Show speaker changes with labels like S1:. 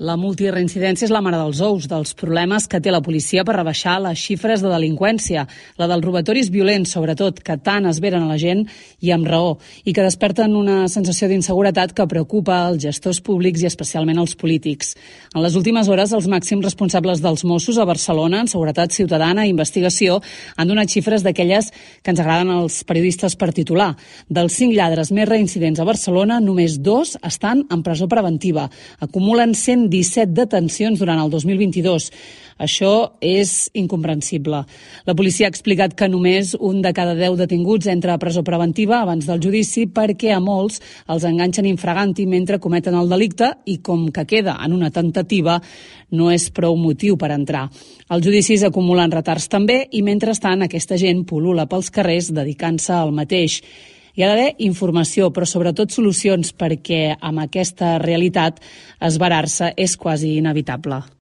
S1: La multireincidència és la mare dels ous, dels problemes que té la policia per rebaixar les xifres de delinqüència, la dels robatoris violents, sobretot, que tant esveren a la gent i amb raó, i que desperten una sensació d'inseguretat que preocupa els gestors públics i especialment els polítics. En les últimes hores, els màxims responsables dels Mossos a Barcelona, en seguretat ciutadana i investigació, han donat xifres d'aquelles que ens agraden als periodistes per titular. Dels 5 lladres més reincidents a Barcelona, només 2 estan en presó preventiva. Acumulen 117 detencions durant el 2022. Això és incomprensible. La policia ha explicat que només 1 de cada 10 detinguts entra a presó preventiva abans del judici perquè a molts els enganxen infraganti mentre cometen el delicte i com que queda en una temptativa no és prou motiu per entrar. Els judicis acumulen retards també i mentrestant aquesta gent pul·lula pels carrers dedicant-se al mateix. Hi ha d'haver informació, però sobretot solucions, perquè amb aquesta realitat esverar-se és quasi inevitable.